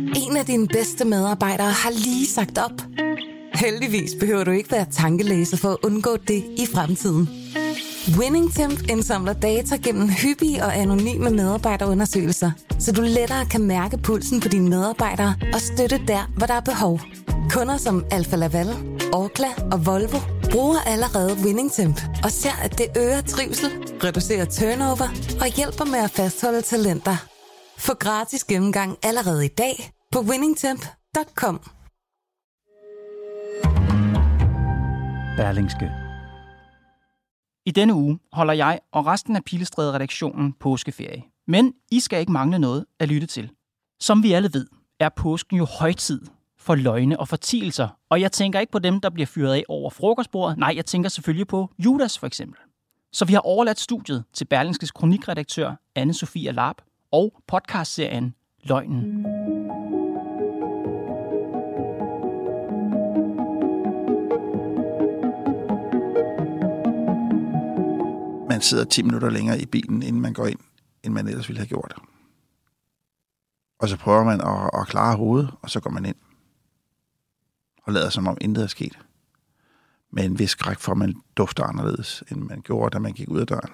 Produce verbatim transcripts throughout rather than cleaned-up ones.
En af dine bedste medarbejdere har lige sagt op. Heldigvis behøver du ikke være tankelæser for at undgå det i fremtiden. WinningTemp indsamler data gennem hyppige og anonyme medarbejderundersøgelser, så du lettere kan mærke pulsen på dine medarbejdere og støtte der, hvor der er behov. Kunder som Alfa Laval, Orkla og Volvo bruger allerede WinningTemp og ser, at det øger trivsel, reducerer turnover og hjælper med at fastholde talenter. Få gratis gennemgang allerede i dag på winningtemp punktum com. Berlingske. I denne uge holder jeg og resten af Pilestræde-redaktionen påskeferie. Men I skal ikke mangle noget at lytte til. Som vi alle ved, er påsken jo højtid for løgne og fortielser. Og jeg tænker ikke på dem, der bliver fyret af over frokostbordet. Nej, jeg tænker selvfølgelig på Judas for eksempel. Så vi har overladt studiet til Berlingskes kronikredaktør Anne-Sophie Larp og podcastserien Løgnen. Man sidder ti minutter længere i bilen, inden man går ind, end man ellers ville have gjort. Og så prøver man at, at klare hovedet, og så går man ind. Og lader som om intet er sket. Med en vis skræk for, at man dufter anderledes, end man gjorde, da man gik ud af døren.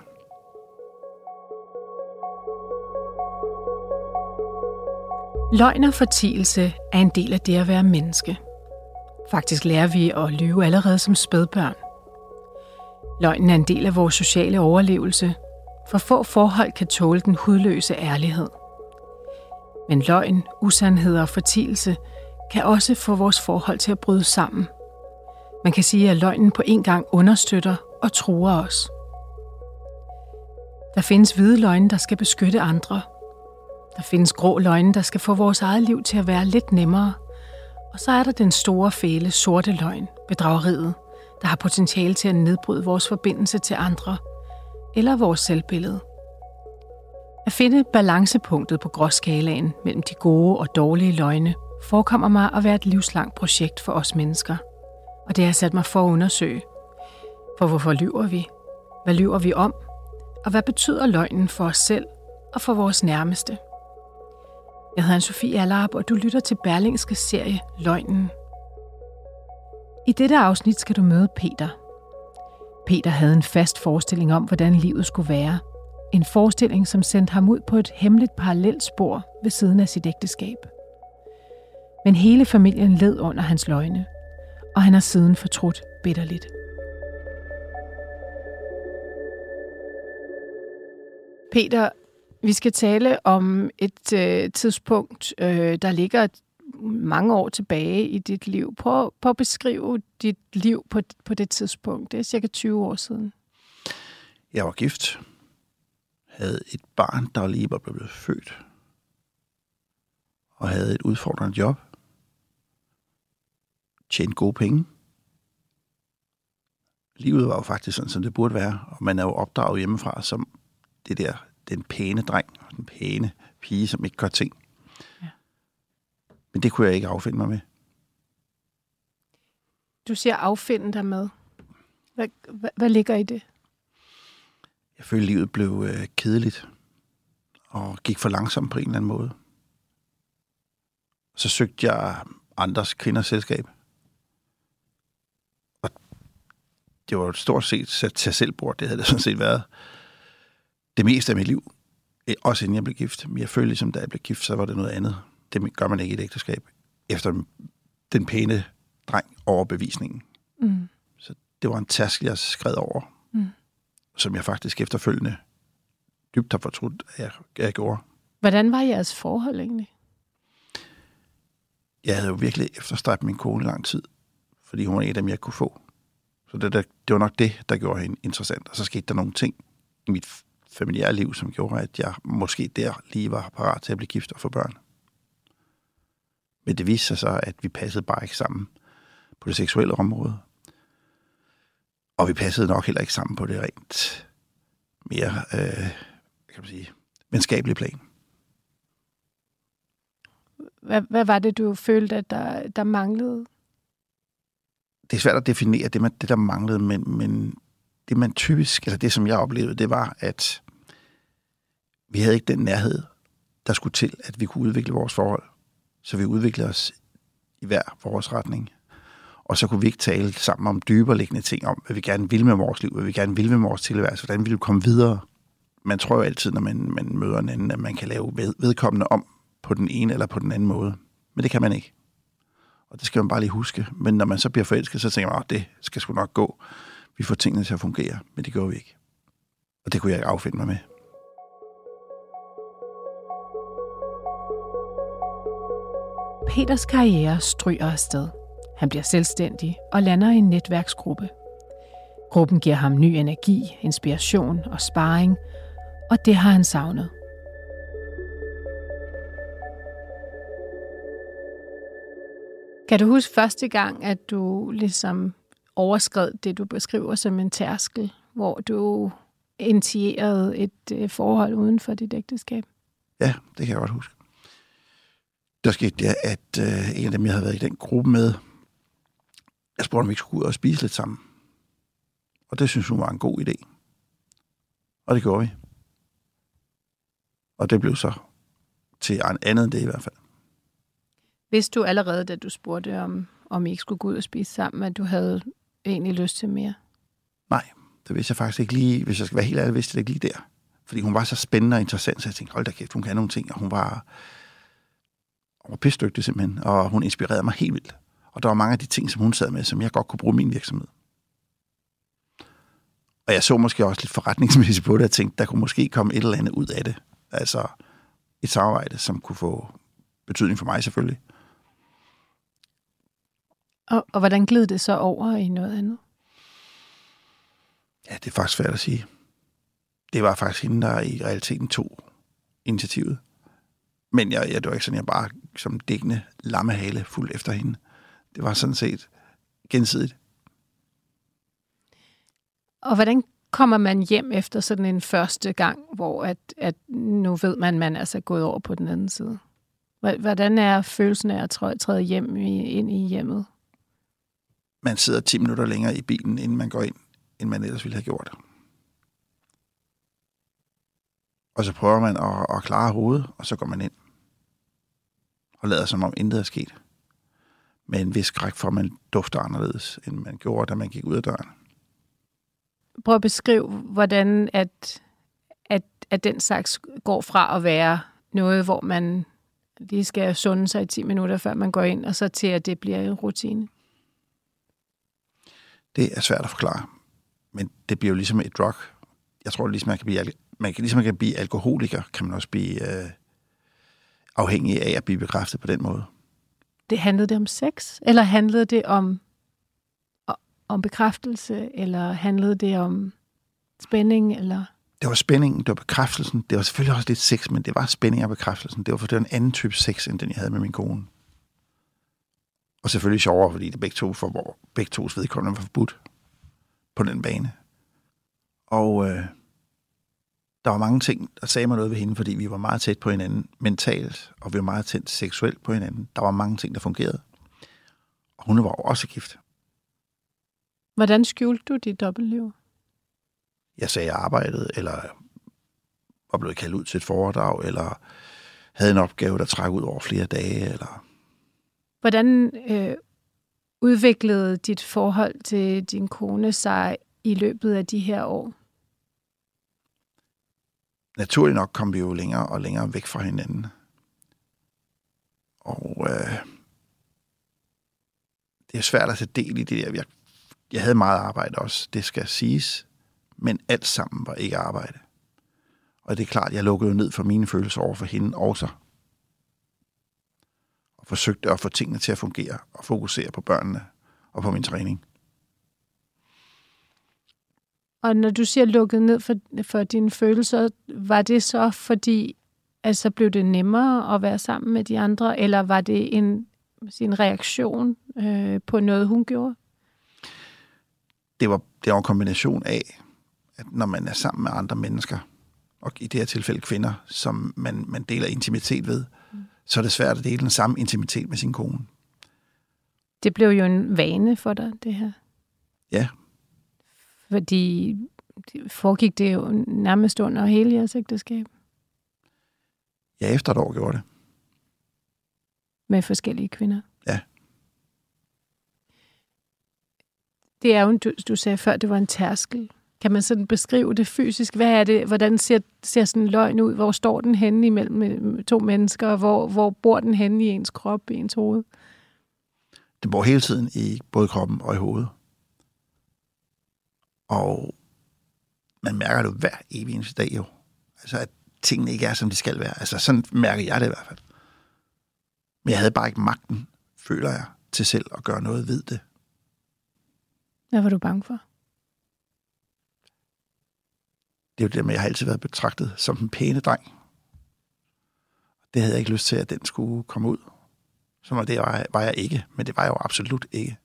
Løgn og fortielse er en del af det at være menneske. Faktisk lærer vi at lyve allerede som spædbørn. Løgnen er en del af vores sociale overlevelse, for få forhold kan tåle den hudløse ærlighed. Men løgn, usandhed og fortielse kan også få vores forhold til at bryde sammen. Man kan sige, at løgnen på en gang understøtter og truer os. Der findes hvide løgne, der skal beskytte andre. Der findes grå løgne, der skal få vores eget liv til at være lidt nemmere. Og så er der den store, fæle, sorte løgn, bedrageriet, der har potentiale til at nedbryde vores forbindelse til andre eller vores selvbillede. At finde balancepunktet på gråskalaen mellem de gode og dårlige løgne forekommer mig at være et livslangt projekt for os mennesker. Og det har sat mig for at undersøge. For hvorfor lyver vi? Hvad lyver vi om? Og hvad betyder løgnen for os selv og for vores nærmeste? Jeg hedder Anne-Sophie Larp, og du lytter til Berlingskes serie Løgnen. I dette afsnit skal du møde Peter. Peter havde en fast forestilling om, hvordan livet skulle være. En forestilling, som sendte ham ud på et hemmeligt parallelt spor ved siden af sit ægteskab. Men hele familien led under hans løgne, og han har siden fortrudt bitterligt. Peter, vi skal tale om et øh, tidspunkt, øh, der ligger mange år tilbage i dit liv. Prøv, prøv at beskrive dit liv på, på det tidspunkt. Det er cirka tyve år siden. Jeg var gift. Havde et barn, der lige var blevet født. Og havde et udfordrende job. Tjente gode penge. Livet var jo faktisk sådan, som det burde være. Og man er jo opdraget hjemmefra som det der, den pæne dreng, og den pæne pige, som ikke gør ting. Ja. Men det kunne jeg ikke affinde mig med. Du siger affinde dig med. Hvad, hvad, hvad ligger i det? Jeg følte, livet blev øh, kedeligt. Og gik for langsomt på en eller anden måde. Så søgte jeg andres kvinders selskab. Og det var et stort set sat til selvbord. Det havde det sådan set været det meste af mit liv. Også inden jeg blev gift. Men jeg følte ligesom, da jeg blev gift, så var det noget andet. Det gør man ikke i et ægteskab. Efter den pæne dreng overbevisningen. Mm. Så det var en tærskel, jeg skred over. Mm. Som jeg faktisk efterfølgende dybt har fortrudt, at jeg, jeg gjorde. Hvordan var jeres forhold egentlig? Jeg havde jo virkelig efterstræbt min kone i lang tid. Fordi hun var en af dem, jeg kunne få. Så det, der, det var nok det, der gjorde hende interessant. Og så skete der nogle ting i mit familiære liv, som gjorde, at jeg måske der lige var parat til at blive gift og få børn. Men det viste sig så, at vi passede bare ikke sammen på det seksuelle område. Og vi passede nok heller ikke sammen på det rent mere, øh, kan man sige, venskabelige plan. Hvad, hvad var det, du følte, at der, der manglede? Det er svært at definere det, man, det der manglede, men, men det man typisk, eller det som jeg oplevede, det var, at vi havde ikke den nærhed, der skulle til, at vi kunne udvikle vores forhold. så vi udviklede os i hver vores retning. Og så kunne vi ikke tale sammen om dybere liggende ting, om hvad vi gerne vil med vores liv, hvad vi gerne vil med vores tilværelse, hvordan vi vil komme videre. Man tror jo altid, når man, man møder en anden, at man kan lave ved, vedkommende om på den ene eller på den anden måde. Men det kan man ikke. Og det skal man bare lige huske. Men når man så bliver forelsket, så tænker man, at det skal sgu nok gå. Vi får tingene til at fungere, men det gør vi ikke. Og det kunne jeg ikke affinde mig med. Peters karriere stryger afsted. Han bliver selvstændig og lander i en netværksgruppe. Gruppen giver ham ny energi, inspiration og sparring, og det har han savnet. Kan du huske første gang, at du ligesom overskred det, du beskriver som en tærskel, hvor du initierede et forhold uden for dit ægteskab? Ja, det kan jeg godt huske. Der skete det, at øh, en af dem, jeg havde været i den gruppe med, jeg spurgte, om vi ikke skulle ud og spise lidt sammen. Og det synes hun var en god idé. Og det gjorde vi. Og det blev så til en andet end det i hvert fald. Vidste du allerede, da du spurgte, om, om I ikke skulle gå ud og spise sammen, at du havde egentlig lyst til mere? Nej, det vidste jeg faktisk ikke lige. Hvis jeg skal være helt ærlig, vidste jeg det ikke lige der. Fordi hun var så spændende og interessant, så jeg tænkte, hold da kæft, hun kan nogle ting. Og hun var, hun var pisdygtig simpelthen, og hun inspirerede mig helt vildt. Og der var mange af de ting, som hun sad med, som jeg godt kunne bruge i min virksomhed. Og jeg så måske også lidt forretningsmæssigt på det, og tænkte, der kunne måske komme et eller andet ud af det. Altså et samarbejde, som kunne få betydning for mig selvfølgelig. Og, og hvordan gled det så over i noget andet? Ja, det er faktisk svært at sige. Det var faktisk hende, der i realiteten tog initiativet. Men jeg, jeg, det var ikke sådan, jeg bare som dækkende lammehale fuldt efter hende. Det var sådan set gensidigt. Og hvordan kommer man hjem efter sådan en første gang, hvor at, at nu ved man, at man er så gået over på den anden side? Hvordan er følelsen af at træde hjem i, ind i hjemmet? Man sidder ti minutter længere i bilen, inden man går ind, end man ellers ville have gjort. Og så prøver man at, at klare hovedet, og så går man ind. Og lader som om intet er sket. Med en vis skræk for, at man dufter anderledes, end man gjorde, da man gik ud af døren. Prøv at beskrive, hvordan at, at, at den slags går fra at være noget, hvor man lige skal sunde sig i ti minutter, før man går ind, og så til, at det bliver en rutine. Det er svært at forklare, men det bliver jo ligesom et drug. Jeg tror, ligesom man kan blive, man kan, ligesom man kan blive alkoholiker, kan man også blive øh, afhængig af at blive bekræftet på den måde. Det handlede det om sex, eller handlede det om, om bekræftelse, eller handlede det om spænding, eller? Det var spændingen, det var bekræftelsen. Det var selvfølgelig også lidt sex, men det var spænding og bekræftelsen. Det var for det var en anden type sex, end den jeg havde med min kone. Og selvfølgelig sjovere, fordi det begge to for hvor begge tos vedkommende var forbudt på den bane. Og øh, der var mange ting, der sagde mig noget ved hende, fordi vi var meget tæt på hinanden mentalt, og vi var meget tæt seksuelt på hinanden. Der var mange ting, der fungerede. Og hun var jo også gift. Hvordan skjulte du dit dobbeltliv? Jeg sagde, jeg arbejdede, eller var blevet kaldt ud til et foredrag, eller havde en opgave, der trak ud over flere dage, eller... Hvordan øh, udviklede dit forhold til din kone sig i løbet af de her år? Naturligt nok kom vi jo længere og længere væk fra hinanden. Og øh, det er svært at tage del i det der. Jeg, jeg havde meget arbejde også, det skal siges. Men alt sammen var ikke arbejde. Og det er klart, jeg lukkede ned for mine følelser over for hende også. Og forsøgte at få tingene til at fungere og fokusere på børnene og på min træning. Og når du siger lukket ned for, for dine følelser, var det så fordi, at så blev det nemmere at være sammen med de andre, eller var det en, en reaktion øh, på noget, hun gjorde? Det var, det var en kombination af, at når man er sammen med andre mennesker, og i det her tilfælde kvinder, som man, man deler intimitet ved, mm. så er det svært at dele den samme intimitet med sin kone. Det blev jo en vane for dig, det her. Ja. Fordi foregik det jo nærmest under hele jeres ægteskab. Ja, efter et år gjorde det. med forskellige kvinder? Ja. Det er jo, du, du sagde før, det var en tærskel. Kan man sådan beskrive det fysisk? Hvad er det? Hvordan ser, ser sådan en løgn ud? Hvor står den henne imellem to mennesker? Og hvor, hvor bor den henne i ens krop, i ens hoved? Den bor hele tiden i både kroppen og i hovedet. Og man mærker det jo hver evig eneste dag jo. Altså, at tingene ikke er, som de skal være. Altså, sådan mærker jeg det i hvert fald. Men jeg havde bare ikke magten, føler jeg, til selv at gøre noget ved det. Hvad var du bange for? Det er jo det med, at jeg har altid været betragtet som en pæne dreng. Det havde jeg ikke lyst til, at den skulle komme ud. Så var det var, var jeg ikke, men det var jeg jo absolut ikke.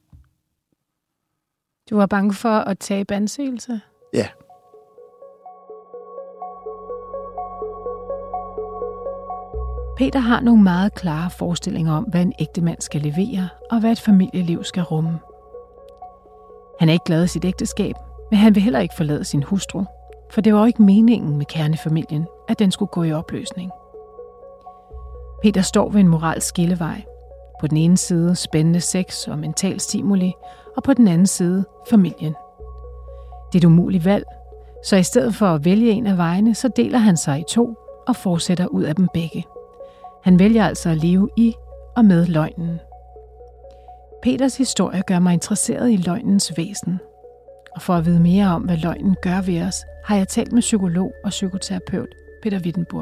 Du var bange for at tabe anseelse? Ja. Peter har nogle meget klare forestillinger om, hvad en ægtemand skal levere, og hvad et familieliv skal rumme. Han er ikke glad i sit ægteskab, men han vil heller ikke forlade sin hustru, for det var jo ikke meningen med kernefamilien, at den skulle gå i opløsning. Peter står ved en moralsk skillevej. På den ene side spændende sex og mental stimuli, og på den anden side familien. Det er et umuligt valg, så i stedet for at vælge en af vejene, så deler han sig i to og fortsætter ud af dem begge. Han vælger altså at leve i og med løgnen. Peters historie gør mig interesseret i løgnens væsen. Og for at vide mere om, hvad løgnen gør ved os, har jeg talt med psykolog og psykoterapeut Peter Wittenburg.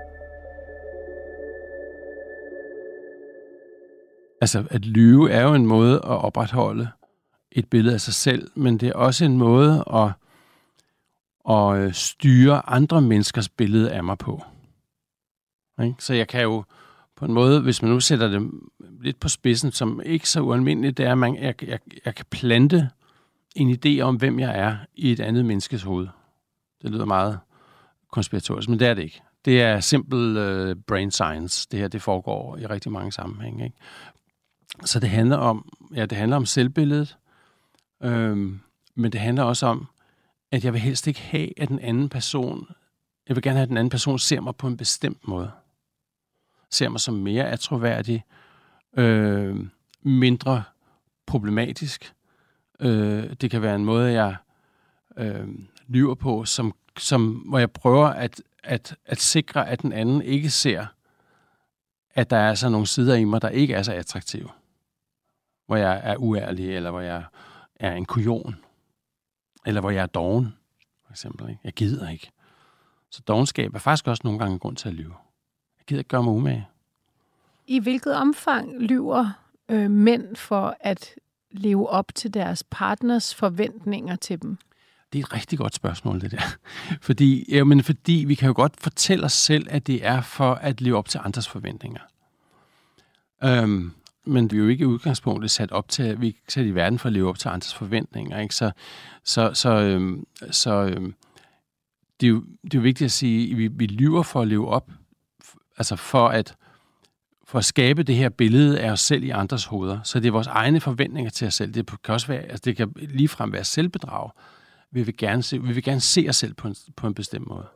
Altså, at lyve er jo en måde at opretholde et billede af sig selv, men det er også en måde at, at styre andre menneskers billede af mig på. Så jeg kan jo på en måde, hvis man nu sætter det lidt på spidsen, som ikke så ualmindeligt, det er, at man, jeg, jeg, jeg kan plante en idé om, hvem jeg er i et andet menneskes hoved. Det lyder meget konspiratorisk, men det er det ikke. Det er simpel uh, brain science. Det her, det foregår i rigtig mange sammenhænge, ikke? Så det handler om, ja, det handler om selvbilledet, øhm, men det handler også om, at jeg vil helst ikke have, at den anden person, jeg vil gerne have, at den anden person ser mig på en bestemt måde. Ser mig som mere attråværdig, øh, mindre problematisk. Øh, det kan være en måde, jeg øh, lyver på, som, som, hvor jeg prøver at, at, at sikre, at den anden ikke ser, at der er så nogle sider i mig, der ikke er så attraktive. Hvor jeg er uærlig, eller hvor jeg er en kujon, eller hvor jeg er doven, for eksempel. Ikke? Jeg gider ikke. Så dovenskab er faktisk også nogle gange en grund til at lyve. Jeg gider ikke gøre mig umage. I hvilket omfang lyver øh, mænd for at leve op til deres partners forventninger til dem? Det er et rigtig godt spørgsmål, det der. Fordi, ja, men fordi vi kan jo godt fortælle os selv, at det er for at leve op til andres forventninger. Øhm, men vi er jo ikke i udgangspunktet sat op til, at vi er sat i verden for at leve op til andres forventninger. Ikke? Så, så, så, øhm, så øhm, det, er jo, det er jo vigtigt at sige, at vi, vi lyver for at leve op, altså for at, for at skabe det her billede af os selv i andres hoveder. Så det er vores egne forventninger til os selv. Det kan også være, altså det kan ligefrem være selvbedrag. Vi vil gerne se, vi vil gerne se os selv på en, på en bestemt måde.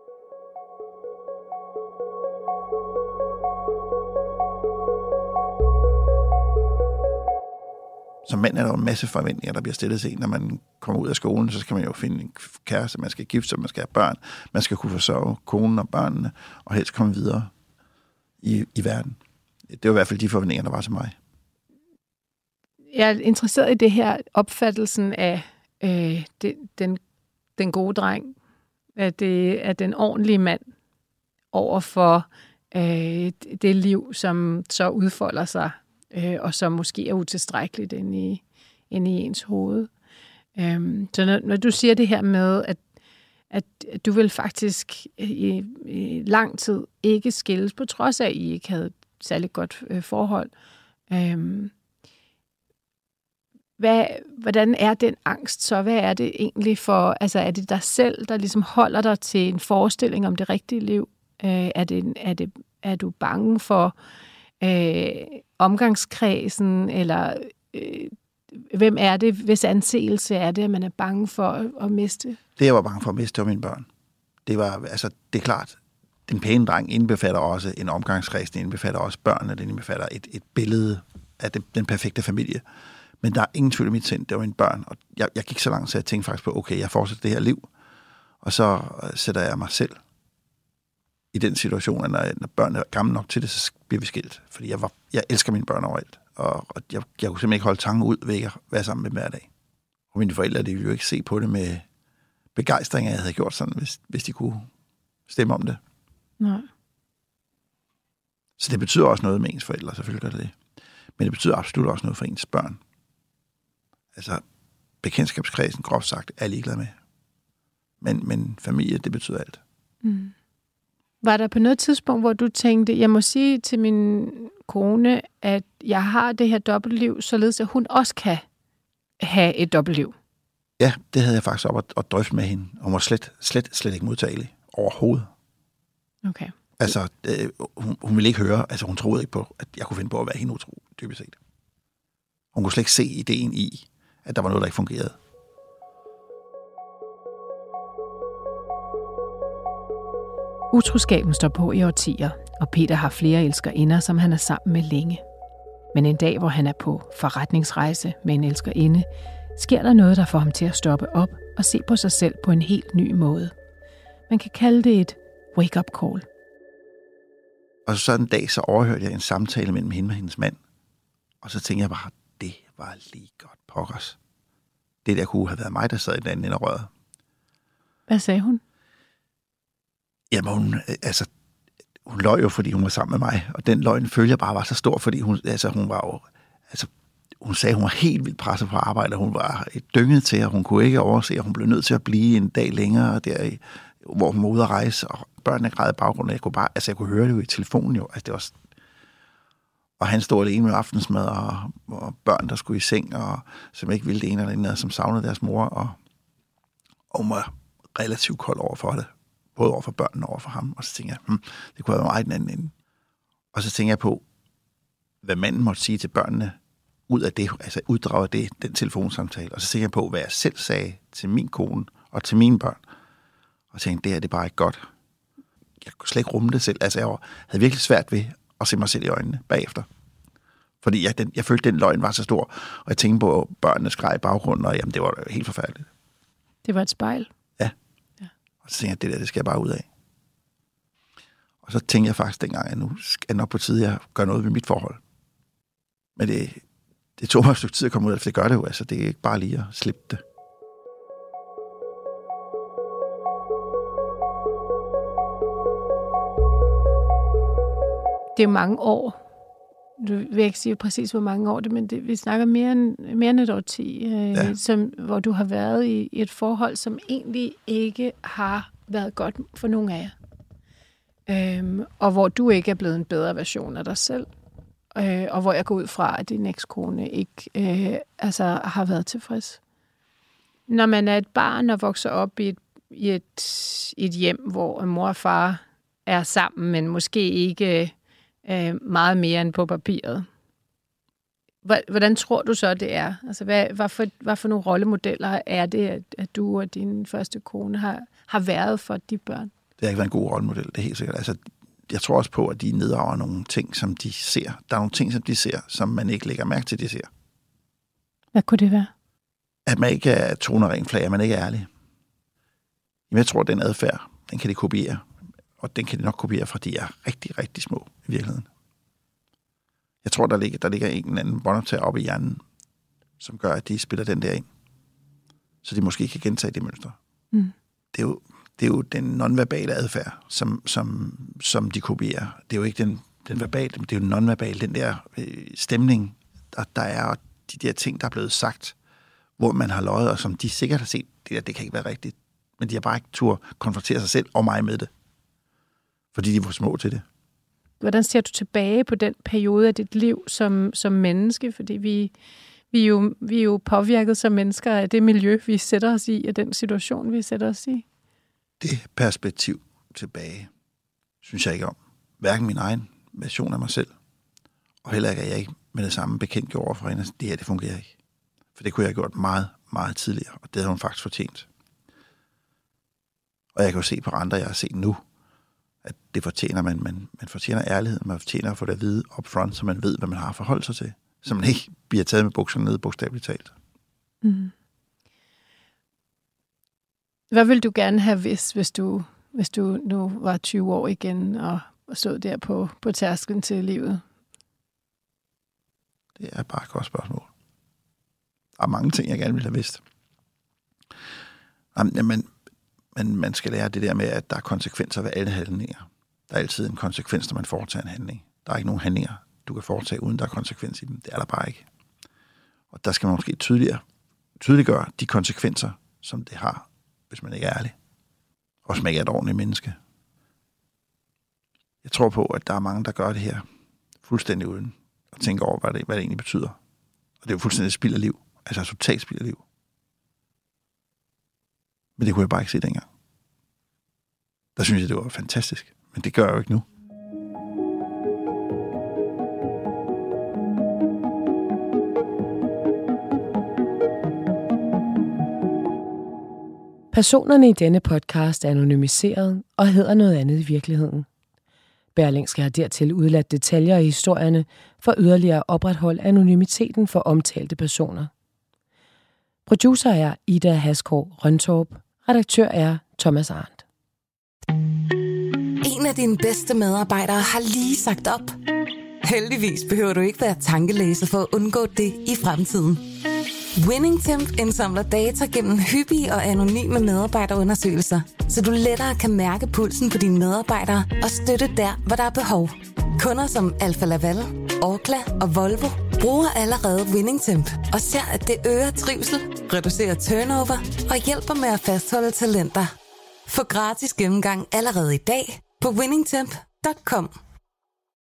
Som mand er der jo en masse forventninger, der bliver stillet til en. Når man kommer ud af skolen, så skal man jo finde en kæreste, man skal gifte sig, man skal have børn, man skal kunne forsørge konen og børnene, og helst komme videre i, i verden. Det var i hvert fald de forventninger, der var til mig. Jeg er interesseret i det her opfattelsen af øh, det, den, den gode dreng, at det er den ordentlige mand over for øh, det liv, som så udfolder sig, øh, og som måske er utilstrækkeligt inde i, inde i ens hoved. Øh, så når, når du siger det her med, at, at du vil faktisk i, i lang tid ikke skilles, på trods af, at I ikke havde et særligt godt øh, forhold, øh, Hvad, hvordan er den angst så? Hvad er det egentlig for, altså er det dig selv, der ligesom holder dig til en forestilling om det rigtige liv? Øh, er, det, er, det, er du bange for øh, omgangskredsen, eller øh, hvem er det, hvis anseelse er det, at man er bange for at, at miste? Det, jeg var bange for at miste, var mine børn. Det var, altså, det er klart, den pæne dreng indbefatter også en omgangskreds, den indbefatter også børnene, den indbefatter et, et billede af det, den perfekte familie. Men der er ingen tvivl i mit sind, det var mine børn, og jeg, jeg gik så langt, så jeg tænkte faktisk på, okay, jeg fortsætter det her liv, og så sætter jeg mig selv i den situation, at når, når børnene er gamle nok til det, så bliver vi skilt. Fordi jeg, var, jeg elsker mine børn overalt, og, og jeg, jeg kunne simpelthen ikke holde tanken ud ved ikke at være sammen med dem hver dag. Og mine forældre, de ville jo ikke se på det med begejstring, at jeg havde gjort sådan, hvis, hvis de kunne stemme om det. Nej. Så det betyder også noget med ens forældre, selvfølgelig gør det det. Men det betyder absolut også noget for ens børn. Altså, bekendtskabskredsen, groft sagt, er jeg ligeglad med. Men, men familie, det betyder alt. Mm. Var der på noget tidspunkt, hvor du tænkte, jeg må sige til min kone, at jeg har det her dobbeltliv, således at hun også kan have et dobbeltliv? Ja, det havde jeg faktisk op at, at drøfte med hende. Hun var slet, slet, slet ikke modtagelig overhovedet. Okay. Altså, øh, hun, hun ville ikke høre, altså hun troede ikke på, at jeg kunne finde på at være hende utro, dybest set. Hun kunne slet ikke se ideen i, at der var noget, der ikke fungerede. Utroskaben står på i årtier, og Peter har flere elskerinder, som han er sammen med længe. Men en dag, hvor han er på forretningsrejse med en elskerinde, sker der noget, der får ham til at stoppe op og se på sig selv på en helt ny måde. Man kan kalde det et wake-up call. Og så en dag, så overhørte jeg en samtale mellem hende og hendes mand. Og så tænkte jeg bare, det var lige godt pokkers. Det der kunne have været mig, der sad i den anden ende af røret. Hvad sagde hun? Jamen, hun, altså, hun løj jo, fordi hun var sammen med mig. Og den løgn følger bare var så stor, fordi hun, altså, hun var jo... Altså, hun sagde, hun var helt vildt presset på arbejde, og hun var dynget til, og hun kunne ikke overse, og hun blev nødt til at blive en dag længere, der, hvor hun var ude at rejse, og børnene græd i baggrunden. Jeg kunne bare, altså jeg kunne høre det jo i telefonen jo. Altså det var, og han stod alene med aftensmad, og, og børn, der skulle i seng, og som ikke ville det ene eller andet, som savnede deres mor, og, og hun var relativt kold over for det. Både over for børnene og over for ham. Og så tænkte jeg, hm, det kunne have været mig i den anden ende. Og så tænkte jeg på, hvad manden måtte sige til børnene, ud af det, altså uddrage det, den telefonsamtale. Og så tænkte jeg på, hvad jeg selv sagde til min kone og til mine børn. Og tænkte, det her, det er bare ikke godt. Jeg kunne slet ikke rumme det selv. Altså, jeg havde virkelig svært ved at se mig selv i øjnene bagefter. Fordi jeg, den, jeg følte, den løgn var så stor. Og jeg tænkte på, at børnene skreg i baggrunden, og jamen, det var helt forfærdeligt. Det var et spejl? Ja. ja. Og så tænkte jeg, det der, det skal jeg bare ud af. Og så tænkte jeg faktisk dengang, at nu skal jeg nok på tide, at jeg gør noget ved mit forhold. Men det, det tog mig et stykke tid at komme ud af, for det gør det jo. Altså, det er ikke bare lige at slippe det. Det er mange år. Du vil ikke sige præcis, hvor mange år det, men det, vi snakker mere end, mere end et årti, øh, ja. som, hvor du har været i, i et forhold, som egentlig ikke har været godt for nogen af jer. Øhm, og hvor du ikke er blevet en bedre version af dig selv. Øh, og hvor jeg går ud fra, at din ekskone ikke øh, altså, har været tilfreds. Når man er et barn og vokser op i et, i et, i et hjem, hvor mor og far er sammen, men måske ikke øh, meget mere end på papiret. Hvordan tror du så, det er? Altså, hvad, hvad, for, hvad for nogle rollemodeller er det, at, at du og din første kone har, har været for de børn? Det har ikke været en god rollemodel, det er helt sikkert. Altså, jeg tror også på, at de nedarver nogle ting, som de ser. Der er nogle ting, som de ser, som man ikke lægger mærke til, de ser. Hvad kunne det være? At man ikke er toner ren flag, at man ikke er ærlig. Jamen, jeg tror, at den adfærd, den kan de kopiere. Og den kan de nok kopiere, fra de er rigtig, rigtig små i virkeligheden. Jeg tror, der ligger, der ligger en eller anden båndoptager oppe i hjernen, som gør, at de spiller den der ind. Så de måske kan gentage det mønster. Mm. Det er jo, det er jo den nonverbale adfærd, som, som, som de kopierer. Det er jo ikke den, den verbale, men det er jo den nonverbale, den der øh, stemning, der, der er, og de der ting, der er blevet sagt, hvor man har løjet, og som de sikkert har set, det der, det kan ikke være rigtigt. Men de har bare ikke tur konfrontere sig selv og mig med det. Fordi de var små til det. Hvordan ser du tilbage på den periode af dit liv som, som menneske? Fordi vi, vi, er jo, vi er jo påvirket som mennesker af det miljø, vi sætter os i, af den situation, vi sætter os i. Det perspektiv tilbage, synes jeg ikke om. Hverken min egen version af mig selv, og heller ikke, at jeg ikke med det samme bekendtgjorde over for hende, det her, det fungerer ikke. For det kunne jeg have gjort meget, meget tidligere, og det havde hun faktisk fortjent. Og jeg kan jo se på andre, jeg har set nu, at det fortjener man. Man, man fortjener ærlighed, man fortjener at få det at vide up front, så man ved, hvad man har at forholde sig til. Så man ikke bliver taget med bukserne ned, bogstaveligt talt. Mm. Hvad ville du gerne have vidst, hvis du, hvis du nu var tyve år igen og, og stod der på, på tærsklen til livet? Det er bare et godt spørgsmål. Der er mange ting, jeg gerne ville have vidst. Jamen, men man skal lære det der med, at der er konsekvenser ved alle handlinger. Der er altid en konsekvens, når man foretager en handling. Der er ikke nogen handlinger, du kan foretage, uden der er konsekvens i dem. Det er der bare ikke. Og der skal man måske tydeligere, tydeliggøre de konsekvenser, som det har, hvis man ikke er ærlig. Og hvis man ikke er et ordentligt menneske. Jeg tror på, at der er mange, der gør det her fuldstændig uden at tænke over, hvad det, hvad det egentlig betyder. Og det er jo fuldstændig spild af liv. Altså totalt spild af liv. Men det kunne jeg bare ikke se dengang. Der synes jeg, det var fantastisk. Men det gør jeg jo ikke nu. Personerne i denne podcast er anonymiseret og hedder noget andet i virkeligheden. Berlingske har dertil udladt detaljer i historierne for yderligere at opretholde anonymiteten for omtalte personer. Producer er Ida Haskov Røntorp. Redaktør er Thomas Arndt. En af dine bedste medarbejdere har lige sagt op. Heldigvis behøver du ikke være tankelæser for at undgå det i fremtiden. WinningTemp indsamler data gennem hyppige og anonyme medarbejderundersøgelser, så du lettere kan mærke pulsen på dine medarbejdere og støtte der, hvor der er behov. Kunder som Alfa Laval, Orkla og Volvo bruger allerede WinningTemp og ser, at det øger trivsel, reducerer turnover og hjælper med at fastholde talenter. Få gratis gennemgang allerede i dag på winningtemp punktum com.